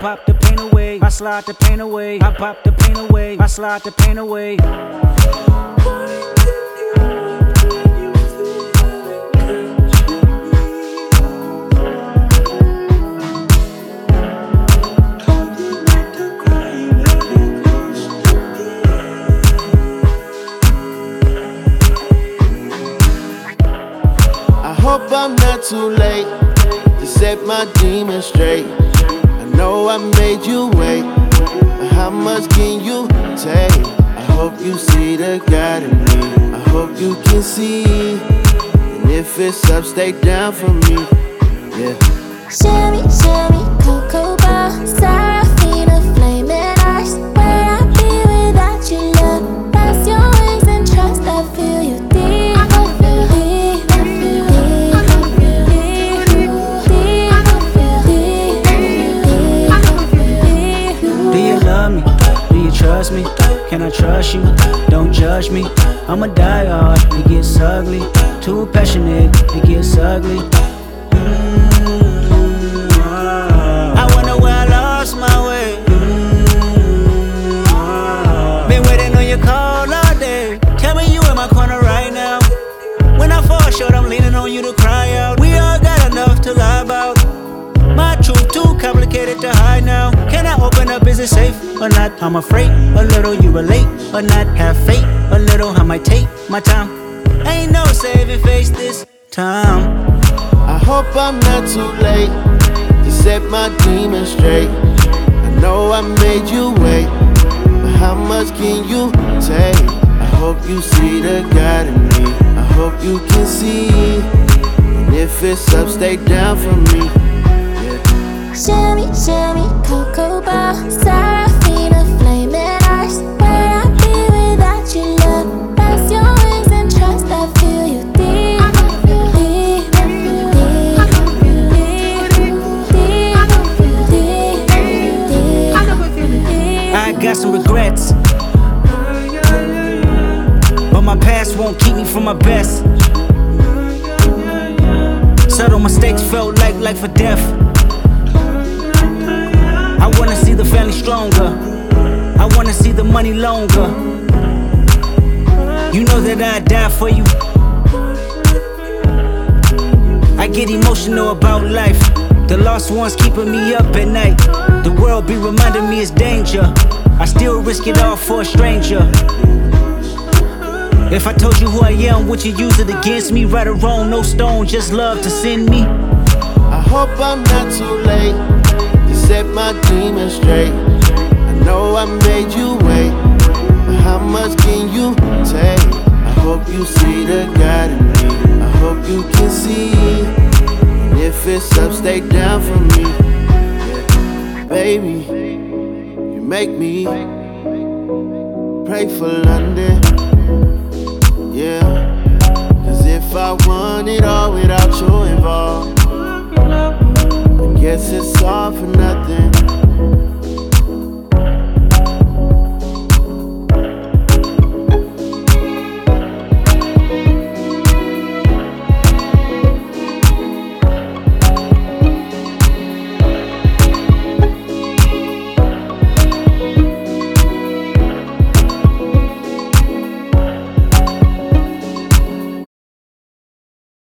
pop the pain away, I slide the pain away. I pop the pain away, I slide the pain away. I hope I'm not too late to set my demons straight. I know I made you wait, but how much can you take? I hope you see the God in me. I hope you can see, and if it's up, stay down for me. Yeah. Shimmy, shimmy, cocoa bar, Serafina, flaming eyes. Where I be without you, love? That's your wings and trust. I feel you deep. I feel deep. I feel deep. I feel deep. I feel deep. Do you love me? Do you trust me? Can I trust you? Don't judge me. I'ma die hard, it gets ugly. Too passionate, it gets ugly. I wonder where I lost my way. Been waiting on your call all day. Tell me you in my corner right now. When I fall short, I'm leaning on you to cry out. We all got enough to lie about. My truth too complicated to hide now. Can I open up? Is it safe or not? I'm afraid a little you relate or not. Have faith a little. I might take my time. Ain't no saving face this time. I hope I'm not too late to set my demons straight. I know I made you wait, but how much can you take? I hope you see the God in me. I hope you can see, and if it's up, stay down for me. Shimmy, shimmy, cocoa bar, Serafina, flaming eyes. Where I be without you, love? That's your wings and trust. I feel you deep. I feel deep. I feel deep. I feel deep. I feel deep. I got some regrets, but my past won't keep me from my best. Subtle mistakes felt like life or death. I wanna see the family stronger. I wanna see the money longer. You know that I'd die for you. I get emotional about life. The lost ones keeping me up at night. The world be reminding me it's danger. I still risk it all for a stranger. If I told you who I am, would you use it against me? Right or wrong, no stone, just love to send me. I hope I'm not too late to set my demons straight. I know I made you wait, but how much can you take? I hope you see the God in me. I hope you can see, and if it's up, stay down for me. Yeah. Baby, you make me pray for London. Yeah, 'cause if I want it,